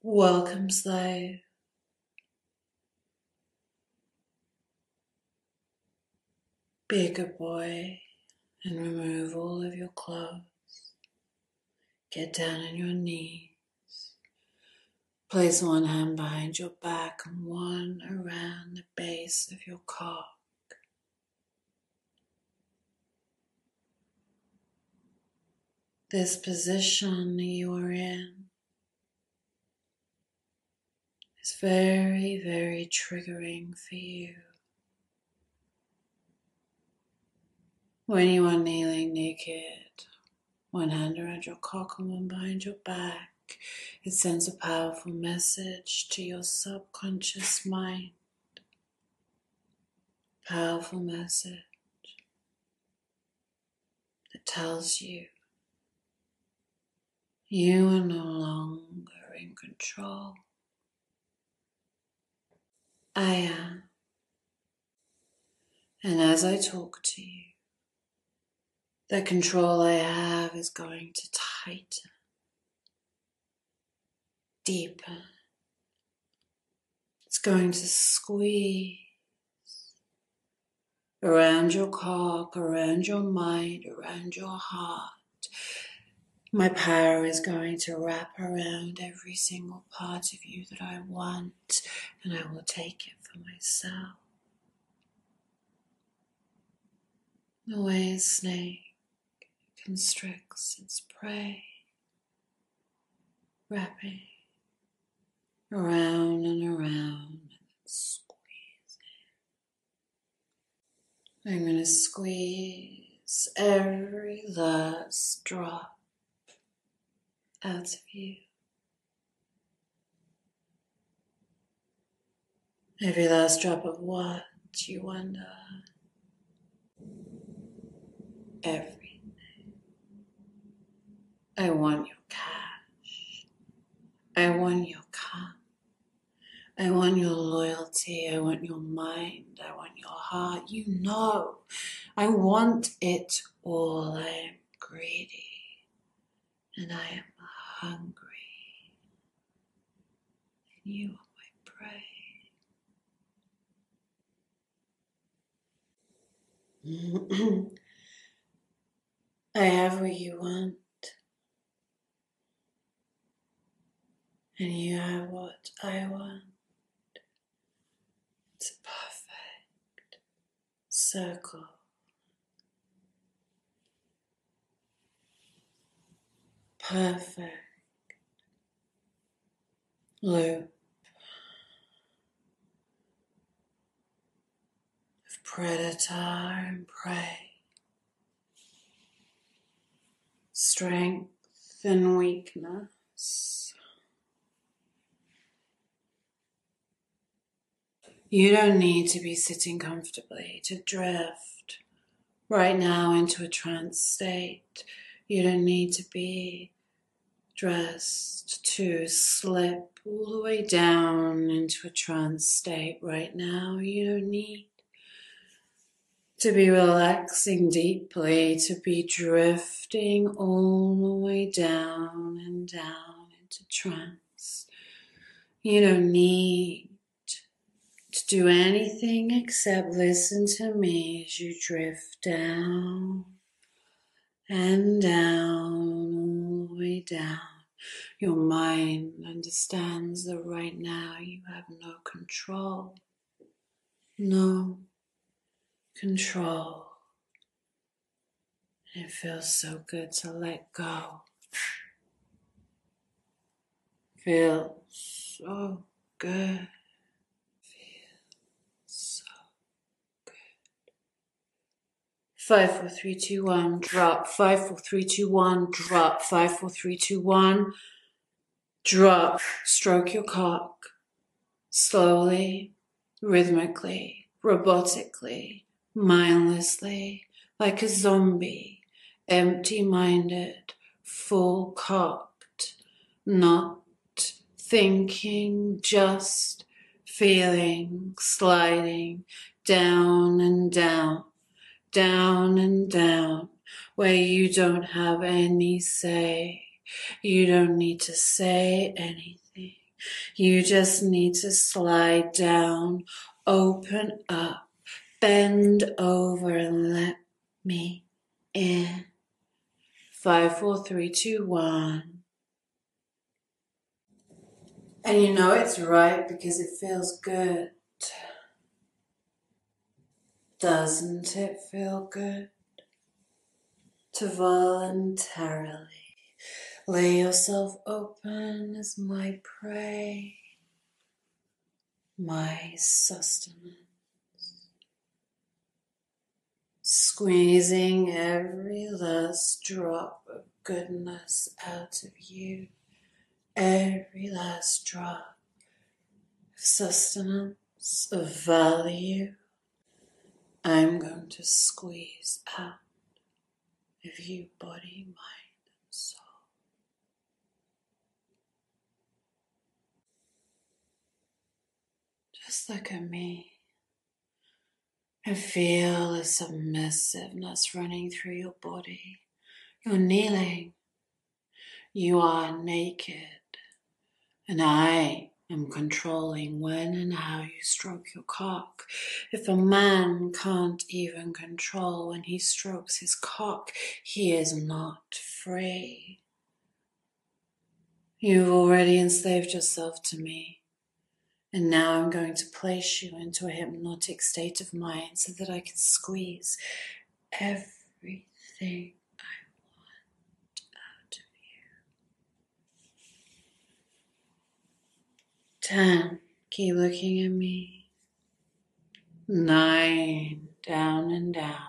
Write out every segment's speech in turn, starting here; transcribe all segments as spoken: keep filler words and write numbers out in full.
Welcome, slave. Be a good boy and remove all of your clothes. Get down on your knees. Place one hand behind your back and one around the base of your cock. This position that you are in is very, very triggering for you. When you are kneeling naked, one hand around your cock and one behind your back, it sends a powerful message to your subconscious mind. Powerful message that tells you you are no longer in control. I am. And as I talk to you, the control I have is going to tighten, deepen. It's going to squeeze around your cock, around your mind, around your heart. My power is going to wrap around every single part of you that I want, and I will take it for myself. The way a snake constricts its prey, wrapping around and around and squeezing. I'm going to squeeze every last drop out of you. Every last drop of what, you wonder? Everything. I want your cash. I want your calm. I want your loyalty. I want your mind. I want your heart. You know, I want it all. I am greedy and I am hungry. And you are my prey. I have what you want, and you have what I want. It's a perfect circle. Perfect loop of predator and prey. Strength and weakness. You don't need to be sitting comfortably to drift right now into a trance state. You don't need to be dressed to slip all the way down into a trance state right now. You don't need to be relaxing deeply, to be drifting all the way down and down into trance. You don't need to do anything except listen to me as you drift down and down, all the way down. Your mind understands that right now you have no control. No control. It feels so good to let go. Feels so good. Feels so good. Five, four, three, two, one, drop. Five, four, three, two, one, drop. Five, four, three, two, one, drop. Stroke your cock. Slowly, rhythmically, robotically, mindlessly, like a zombie, empty-minded, full-cocked, not thinking, just feeling, sliding down and down, down and down, where you don't have any say. You don't need to say anything. You just need to slide down, open up, bend over and let me in. Five, four, three, two, one. And you know it's right because it feels good. Doesn't it feel good to voluntarily lay yourself open as my prey, my sustenance, squeezing every last drop of goodness out of you, every last drop of sustenance, of value, I'm going to squeeze out of you, body, mind, and soul. Just look at me and feel a submissiveness running through your body. You're kneeling. You are naked. And I am controlling when and how you stroke your cock. If a man can't even control when he strokes his cock, he is not free. You've already enslaved yourself to me. And now I'm going to place you into a hypnotic state of mind so that I can squeeze everything I want out of you. Ten, keep looking at me. Nine, down and down.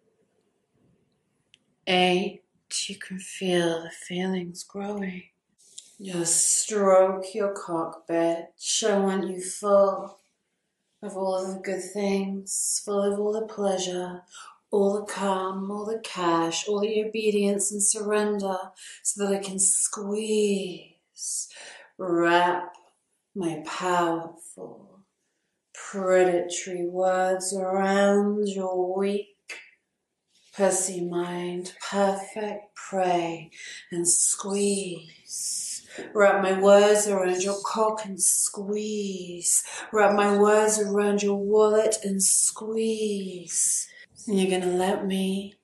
Eight, you can feel the feelings growing. Just stroke your cock, bitch. I want you full of all of the good things, full of all the pleasure, all the calm, all the cash, all the obedience and surrender, so that I can squeeze, wrap my powerful, predatory words around your weak pussy mind, perfect prey, and squeeze. Wrap my words around your cock and squeeze. Wrap my words around your wallet and squeeze. And you're gonna let me,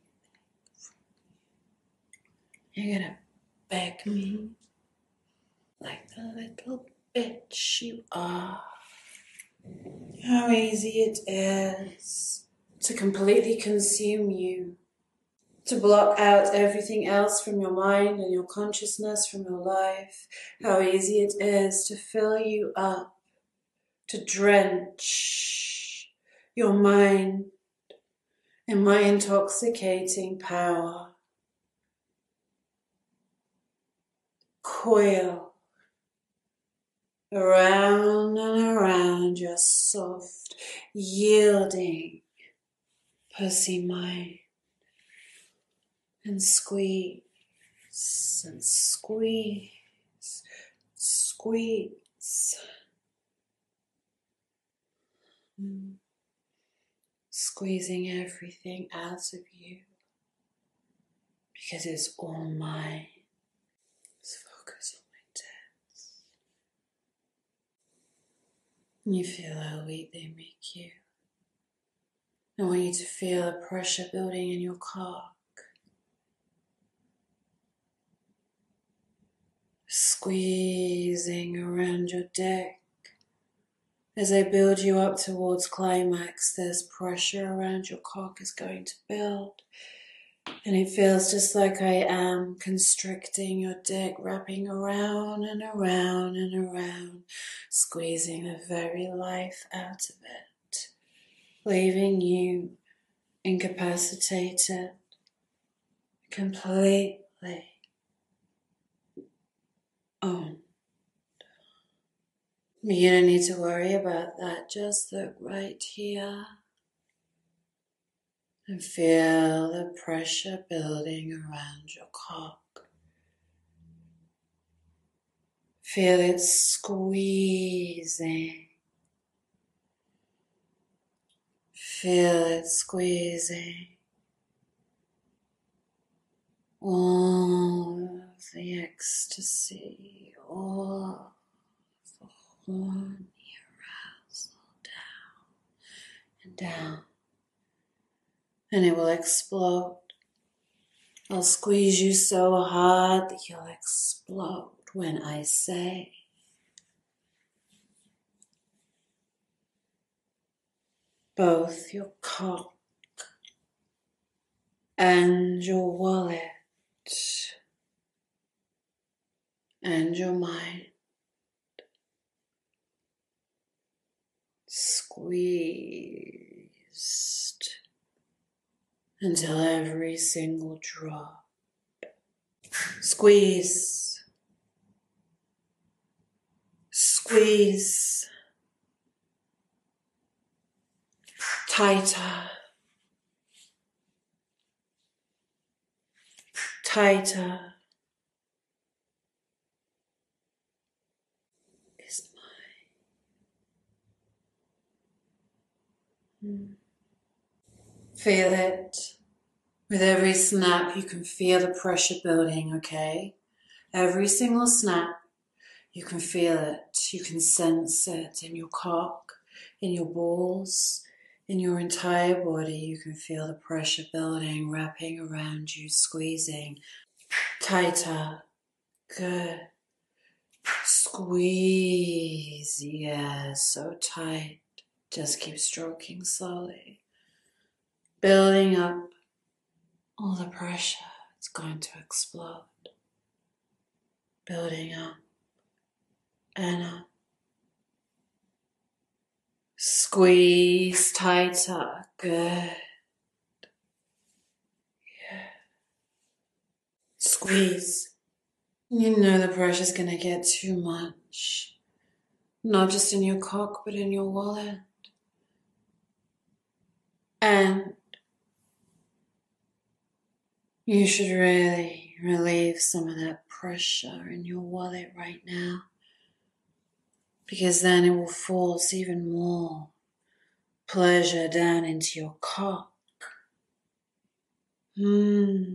you're gonna beg me like the little bitch you are. How easy it is to completely consume you, to block out everything else from your mind and your consciousness from your life. How easy it is to fill you up, to drench your mind in my intoxicating power. Coil around and around your soft, yielding pussy mind. And squeeze, and squeeze, squeeze. Mm. Squeezing everything out of you, because it's all mine. Let's focus on my tits. You feel how weak they make you. I want you to feel the pressure building in your cock. Squeezing around your dick. As I build you up towards climax, there's pressure around your cock is going to build. And it feels just like I am constricting your dick, wrapping around and around and around, squeezing the very life out of it, leaving you incapacitated completely. owned. You don't need to worry about that. Just look right here and feel the pressure building around your cock. Feel it squeezing. Feel it squeezing. All of the ecstasy, all of the horny arousal down and down. And it will explode. I'll squeeze you so hard that you'll explode when I say. Both your cock and your wallet and your mind squeezed until every single drop. Squeeze. Squeeze. Tighter. Tighter. Is mine. Feel it. With every snap, you can feel the pressure building, okay? Every single snap, you can feel it. You can sense it in your cock, in your balls, in your entire body. You can feel the pressure building, wrapping around you, squeezing. Tighter. Good. Squeeze. Yeah, so tight. Just keep stroking slowly. Building up all the pressure. It's going to explode. Building up and up. Squeeze tighter. Good. Yeah. Squeeze. You know the pressure's going to get too much. Not just in your cock, but in your wallet. And you should really relieve some of that pressure in your wallet right now. Because then it will force even more pleasure down into your cock. Hmm.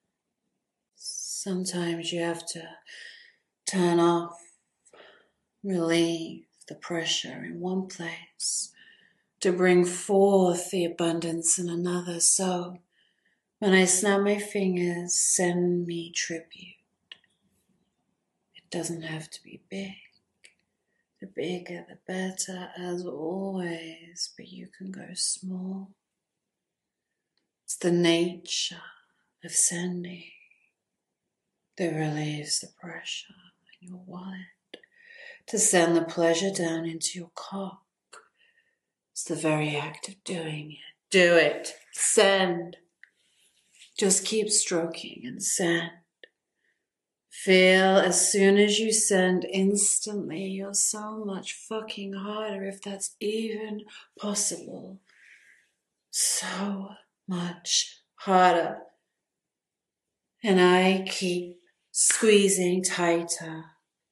Sometimes you have to turn off, relieve the pressure in one place to bring forth the abundance in another. So when I snap my fingers, send me tribute. It doesn't have to be big. The bigger the better, as always, but you can go small. It's the nature of sending that relieves the pressure in your wallet. To send the pleasure down into your cock. It's the very act of doing it. Do it. Send. Just keep stroking and send. Feel as soon as you send, instantly you're so much fucking harder, if that's even possible. So much harder. And I keep squeezing tighter.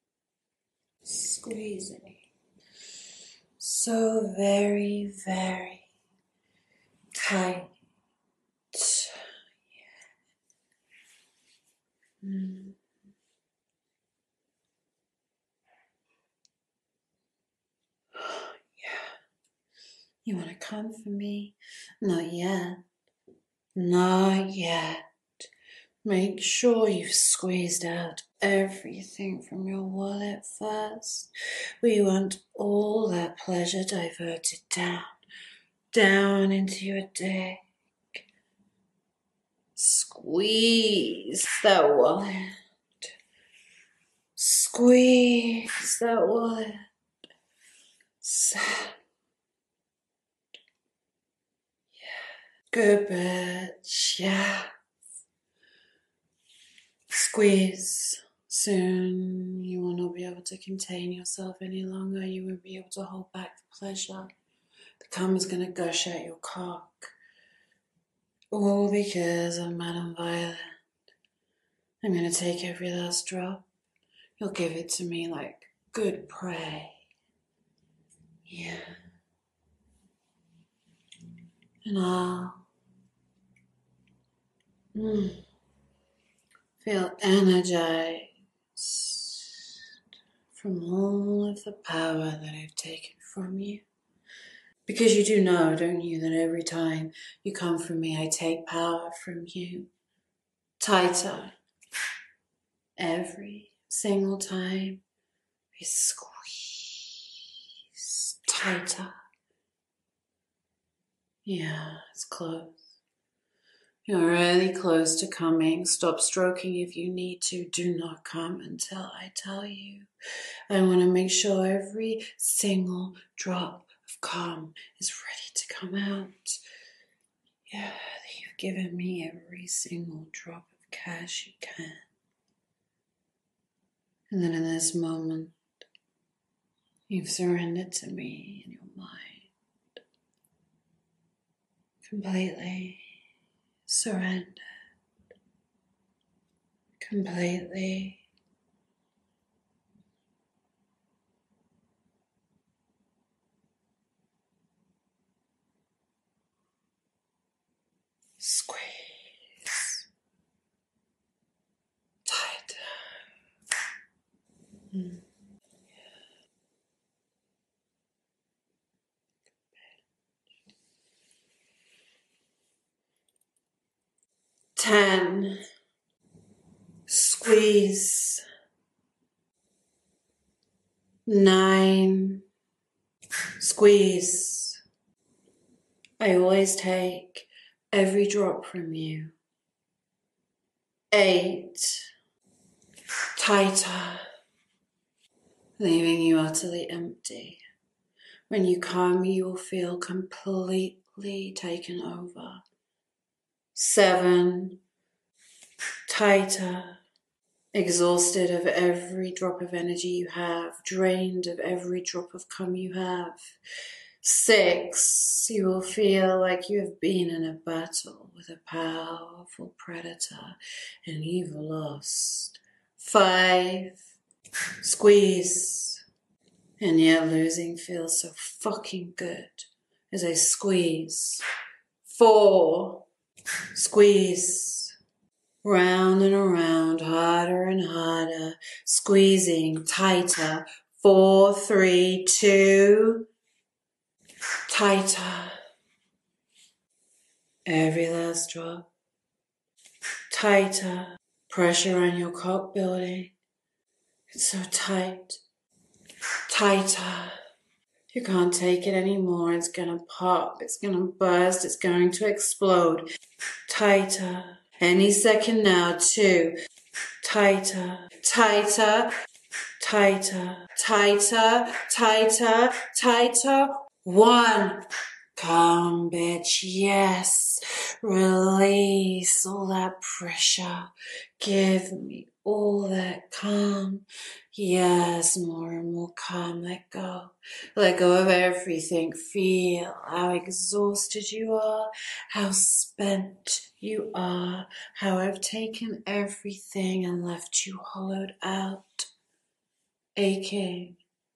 Squeezing. So very, very tight. Yeah. Mm. Yeah. You want to come for me? Not yet. Not yet. Make sure you've squeezed out everything from your wallet first. We want all that pleasure diverted down, down into your dick. Squeeze that wallet. Squeeze that wallet. Sad. Yeah. Good bitch. Yeah. Squeeze. Soon you will not be able to contain yourself any longer. You won't be able to hold back the pleasure. The cum is going to gush out your cock. All because I'm mad and violent. I'm going to take every last drop. You'll give it to me like good prey. Yeah. And I'll mm, feel energized from all of the power that I've taken from you. Because you do know, don't you, that every time you come from me, I take power from you. Tighter. Every single time I squeeze tighter. Yeah, it's close. You're really close to coming. Stop stroking if you need to. Do not come until I tell you. I want to make sure every single drop of calm is ready to come out. Yeah, that you've given me every single drop of cash you can. And then in this moment, you've surrendered to me in your mind. Completely surrendered. Completely. Squeeze. Tighter. Mm. Ten. Squeeze. Nine. Squeeze. I always take every drop from you. Eight. Tighter. Leaving you utterly empty. When you come, you will feel completely taken over. Seven. Tighter. Exhausted of every drop of energy you have, drained of every drop of cum you have. Six, you will feel like you have been in a battle with a powerful predator and you've lost. Five, squeeze, and yet losing feels so fucking good as I squeeze. Four, squeeze. Round and around, harder and harder, squeezing tighter. Four, three, two, tighter. Every last drop, tighter. Pressure on your cock building. It's so tight, tighter. You can't take it anymore. It's gonna pop, it's gonna burst, it's going to explode. Tighter. Any second now, two. Tighter, tighter, tighter, tighter, tighter, tighter. One. Come, bitch, yes. Release all that pressure. Give me all that calm. Yes, more and more calm. Let go. Let go of everything. Feel how exhausted you are, how spent you are, how I've taken everything and left you hollowed out, aching.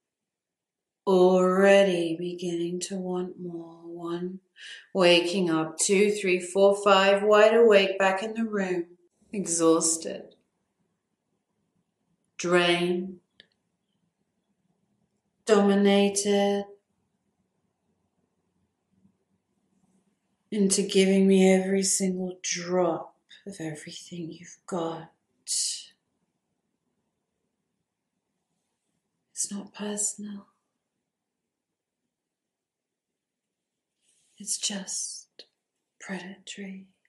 Already beginning to want more. One, waking up. Two, three, four, five, wide awake, back in the room. Exhausted. Drained. Dominated. Into giving me every single drop of everything you've got. It's not personal. It's just predatory.